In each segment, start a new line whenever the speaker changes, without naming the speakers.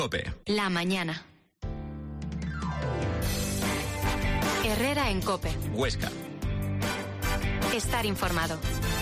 COPE.
La mañana. Herrera en COPE.
Huesca.
Estar informado.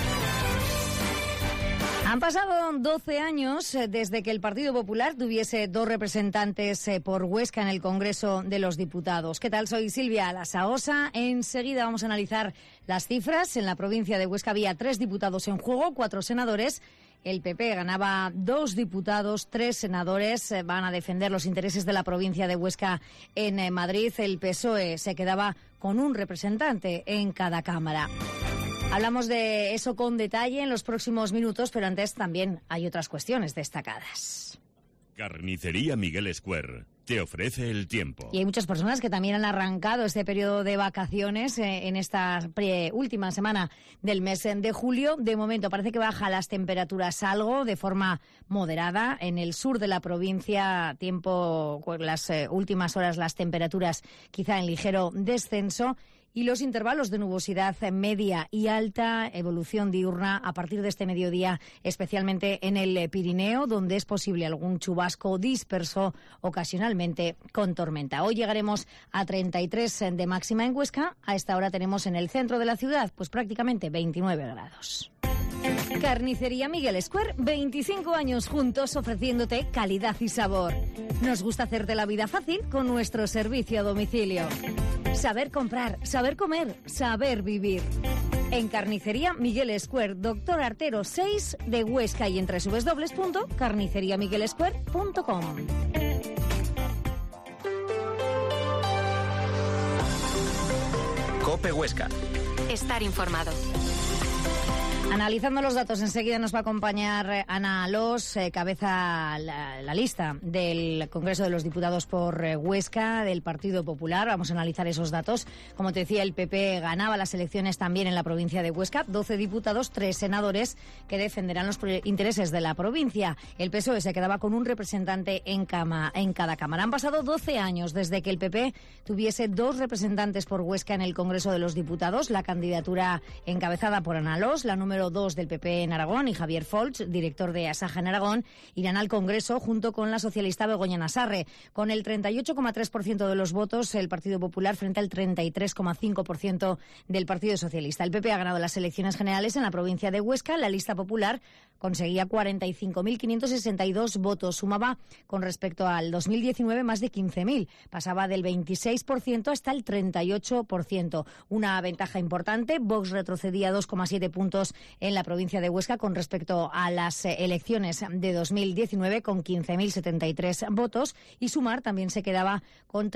Han pasado 12 años desde que el Partido Popular tuviese 2 representantes por Huesca en el Congreso de los Diputados. ¿Qué tal? Soy Silvia Lasaosa. Enseguida vamos a analizar las cifras. En la provincia de Huesca había 3 diputados en juego, 4 senadores. El PP ganaba 2 diputados, 3 senadores. Van a defender los intereses de la provincia de Huesca en Madrid. El PSOE se quedaba con un representante en cada cámara. Hablamos de eso con detalle en los próximos minutos, pero antes también hay otras cuestiones destacadas.
Carnicería Miguel Square te ofrece el tiempo.
Y hay muchas personas que también han arrancado este periodo de vacaciones en esta última semana del mes de julio. De momento parece que bajan las temperaturas algo de forma moderada. En el sur de la provincia, las últimas horas las temperaturas quizá en ligero descenso. Y los intervalos de nubosidad media y alta, evolución diurna a partir de este mediodía, especialmente en el Pirineo, donde es posible algún chubasco disperso ocasionalmente con tormenta. Hoy llegaremos a 33 de máxima en Huesca. A esta hora tenemos en el centro de la ciudad pues prácticamente 29 grados. Carnicería Miguel Square, 25 años juntos ofreciéndote calidad y sabor. Nos gusta hacerte la vida fácil con nuestro servicio a domicilio. Saber comprar, saber comer, saber vivir. En Carnicería Miguel Square, Doctor Artero 6 de Huesca y en www.carniceriamiguelsquare.com.
COPE Huesca.
Estar informado.
Analizando los datos, enseguida nos va a acompañar Ana Alós, cabeza la lista del Congreso de los Diputados por Huesca, del Partido Popular. Vamos a analizar esos datos. Como te decía, el PP ganaba las elecciones también en la provincia de Huesca. 12 diputados, 3 senadores que defenderán los intereses de la provincia. El PSOE se quedaba con un representante en cada cámara. Han pasado 12 años desde que el PP tuviese 2 representantes por Huesca en el Congreso de los Diputados. La candidatura encabezada por Ana Alós, la número 2 del PP en Aragón, y Javier Folch, director de Asaja en Aragón, irán al Congreso junto con la socialista Begoña Nassarre. Con el 38,3% de los votos, el Partido Popular frente al 33,5% del Partido Socialista. El PP ha ganado las elecciones generales en la provincia de Huesca. La lista popular conseguía 45.562 votos. Sumaba, con respecto al 2019, más de 15.000. Pasaba del 26% hasta el 38%. Una ventaja importante. Vox retrocedía 2,7 puntos en la provincia de Huesca con respecto a las elecciones de 2019, con 15.073 votos, y Sumar también se quedaba con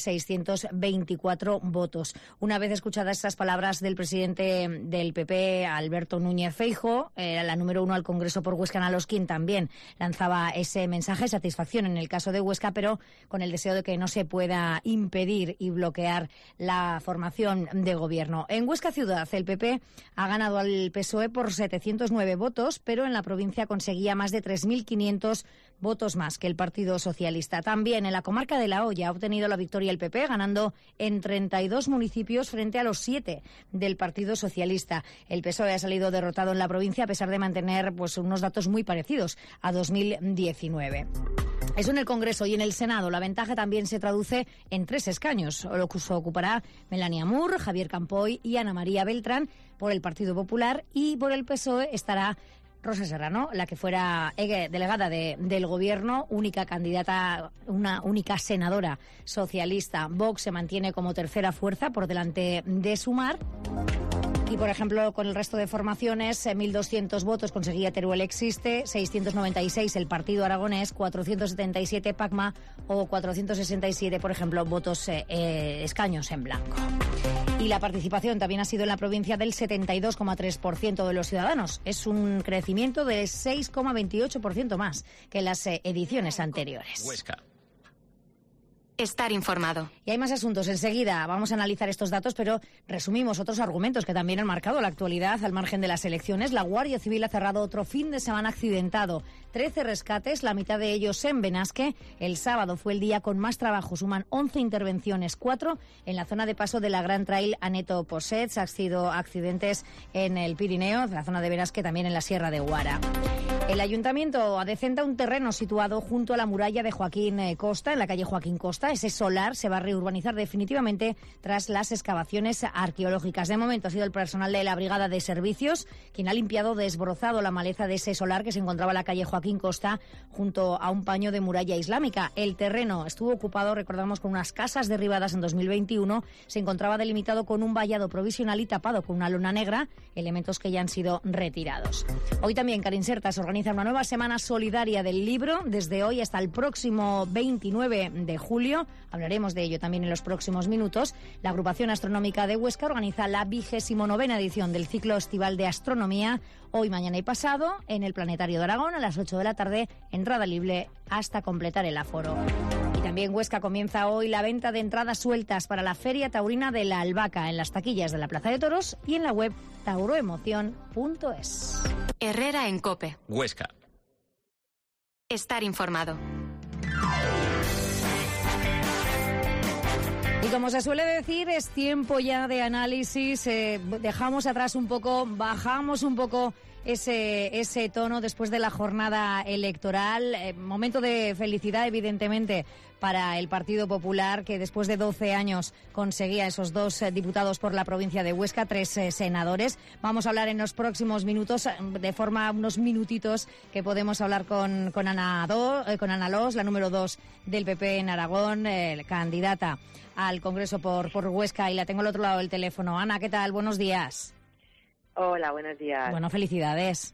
13.624 votos. Una vez escuchadas estas palabras del presidente del PP, Alberto Núñez Feijóo, la número 1 al Congreso por Huesca, Ana Alós, quien también lanzaba ese mensaje de satisfacción en el caso de Huesca, pero con el deseo de que no se pueda impedir y bloquear la formación de gobierno. En Huesca ciudad, el PP ha ganado al PSOE por 709 votos, pero en la provincia conseguía más de 3.500 votos más que el Partido Socialista. También en la comarca de La Hoya ha obtenido la victoria el PP, ganando en 32 municipios frente a los 7 del Partido Socialista. El PSOE ha salido derrotado en la provincia a pesar de mantener pues unos datos muy parecidos a 2019. Eso en el Congreso. Y en el Senado la ventaja también se traduce en 3 escaños. Lo que ocupará Melania Moore, Javier Campoy y Ana María Beltrán por el Partido Popular, y por el PSOE estará Rosa Serrano, la que fuera delegada del Gobierno, única candidata, una única senadora socialista. Vox se mantiene como tercera fuerza por delante de Sumar. Y, por ejemplo, con el resto de formaciones, 1.200 votos conseguía Teruel Existe, 696 el Partido Aragonés, 477 PACMA o 467, por ejemplo, votos escaños en blanco. Y la participación también ha sido en la provincia del 72,3% de los ciudadanos. Es un crecimiento de 6,28% más que en las ediciones anteriores.
Huesca.
Estar informado.
Y hay más asuntos. Enseguida vamos a analizar estos datos, pero resumimos otros argumentos que también han marcado la actualidad al margen de las elecciones. La Guardia Civil ha cerrado otro fin de semana accidentado. 13 rescates, la mitad de ellos en Benasque. El sábado fue el día con más trabajo. Suman 11 intervenciones, 4 en la zona de paso de la Gran Trail Aneto-Possets. Ha sido accidentes en el Pirineo, en la zona de Benasque, también en la Sierra de Huara. El ayuntamiento adecenta un terreno situado junto a la muralla de Joaquín Costa, en la calle Joaquín Costa. Ese solar se va a reurbanizar definitivamente tras las excavaciones arqueológicas. De momento ha sido el personal de la Brigada de Servicios quien ha limpiado, desbrozado la maleza de ese solar que se encontraba en la calle Joaquín Costa junto a un paño de muralla islámica. El terreno estuvo ocupado, recordamos, con unas casas derribadas en 2021. Se encontraba delimitado con un vallado provisional y tapado con una lona negra, elementos que ya han sido retirados. Hoy también Carinserta se organiza una nueva semana solidaria del libro, desde hoy hasta el próximo 29 de julio. Hablaremos de ello también en los próximos minutos. La agrupación astronómica de Huesca organiza la 29ª edición del ciclo estival de astronomía, hoy, mañana y pasado, en el Planetario de Aragón a las 8 de la tarde, entrada libre hasta completar el aforo. Y también Huesca comienza hoy la venta de entradas sueltas para la Feria Taurina de la Albahaca en las taquillas de la Plaza de Toros y en la web tauroemoción.es.
Herrera en COPE.
Huesca.
Estar informado.
Y como se suele decir, es tiempo ya de análisis. Dejamos atrás un poco, bajamos un poco ese tono después de la jornada electoral. Momento de felicidad, evidentemente, para el Partido Popular, que después de 12 años conseguía esos 2 diputados por la provincia de Huesca, 3 senadores. Vamos a hablar en los próximos minutos, de forma unos minutitos, que podemos hablar con Ana Los, la número 2 del PP en Aragón, candidata al Congreso por Huesca, y la tengo al otro lado del teléfono. Ana, ¿qué tal? Buenos días.
Hola, buenos días.
Bueno, felicidades.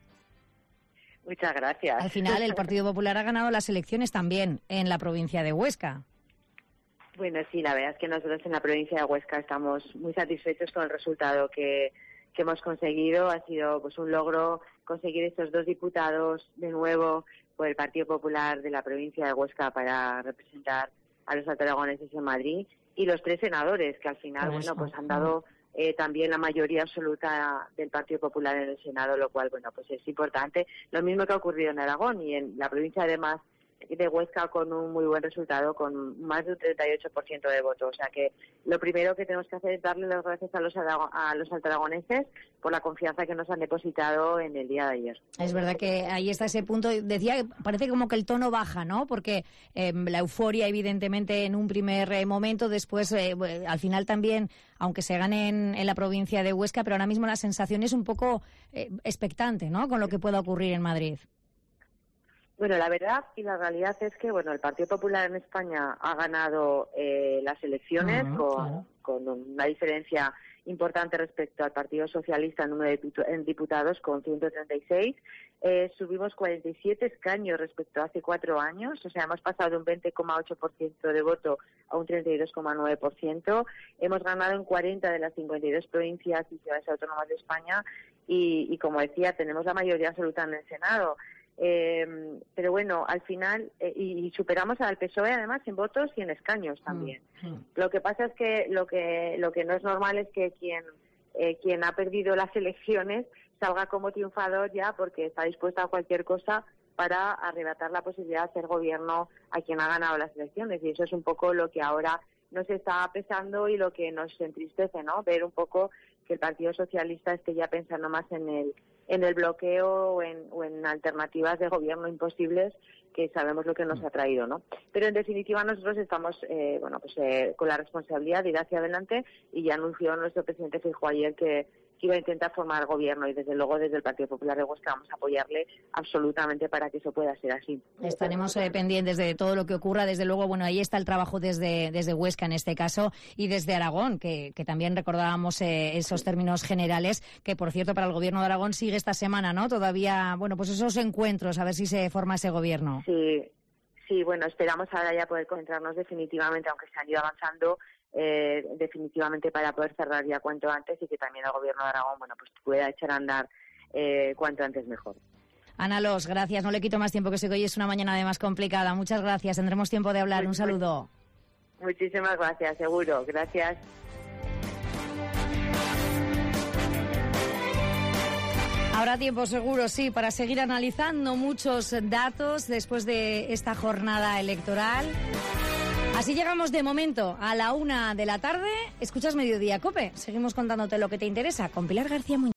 Muchas gracias.
Al final, el Partido Popular ha ganado las elecciones también en la provincia de Huesca.
Bueno, sí, la verdad es que nosotros en la provincia de Huesca estamos muy satisfechos con el resultado que hemos conseguido. Ha sido pues un logro conseguir estos 2 diputados de nuevo por el Partido Popular de la provincia de Huesca para representar a los altaragoneses en Madrid, y los 3 senadores que al final, pues han dado también la mayoría absoluta del Partido Popular en el Senado, lo cual, pues es importante. Lo mismo que ha ocurrido en Aragón y en la provincia, además, de Huesca, con un muy buen resultado, con más de un 38% de votos. O sea que lo primero que tenemos que hacer es darle las gracias a los altaragoneses por la confianza que nos han depositado en el día de ayer.
Es verdad que ahí está ese punto. Decía que parece como que el tono baja, ¿no? Porque la euforia, evidentemente, en un primer momento, después, al final también, aunque se gane en la provincia de Huesca, pero ahora mismo la sensación es un poco expectante, ¿no?, con lo que pueda ocurrir en Madrid.
Bueno, la verdad y la realidad es que, el Partido Popular en España ha ganado las elecciones con una diferencia importante respecto al Partido Socialista en número de diputados, con 136. Subimos 47 escaños respecto a hace 4 años, o sea, hemos pasado de un 20,8% de voto a un 32,9%. Hemos ganado en 40 de las 52 provincias y ciudades autónomas de España y, como decía, tenemos la mayoría absoluta en el Senado. Pero bueno, al final, y superamos al PSOE además en votos y en escaños también. Lo que pasa es que lo que no es normal es que quien ha perdido las elecciones salga como triunfador ya, porque está dispuesta a cualquier cosa para arrebatar la posibilidad de hacer gobierno a quien ha ganado las elecciones, y eso es un poco lo que ahora nos está pesando y lo que nos entristece, ¿no? Ver un poco que el Partido Socialista esté ya pensando más en el bloqueo o en alternativas de gobierno imposibles, que sabemos lo que nos ha traído, ¿no? Pero en definitiva nosotros estamos con la responsabilidad de ir hacia adelante, y ya anunció nuestro presidente Feijóo ayer que iba a intentar formar gobierno, y desde luego desde el Partido Popular de Huesca vamos a apoyarle absolutamente para que eso pueda ser así.
Estaremos pendientes de todo lo que ocurra. Desde luego, ahí está el trabajo desde Huesca en este caso, y desde Aragón, que también recordábamos esos términos generales, que por cierto para el gobierno de Aragón sigue esta semana, ¿no? Todavía, pues esos encuentros, a ver si se forma ese gobierno.
Sí, esperamos ahora ya poder concentrarnos definitivamente, aunque se han ido avanzando, definitivamente para poder cerrar ya cuanto antes, y que también el gobierno de Aragón pues pueda echar a andar cuanto antes mejor.
Ana Los, gracias. No le quito más tiempo, que sé que hoy es una mañana además complicada. Muchas gracias. Tendremos tiempo de hablar. Un saludo.
Muchísimas gracias, seguro. Gracias.
Habrá tiempo seguro, sí, para seguir analizando muchos datos después de esta jornada electoral. Así llegamos de momento a la 1 de la tarde. Escuchas Mediodía COPE. Seguimos contándote lo que te interesa con Pilar García Muñoz.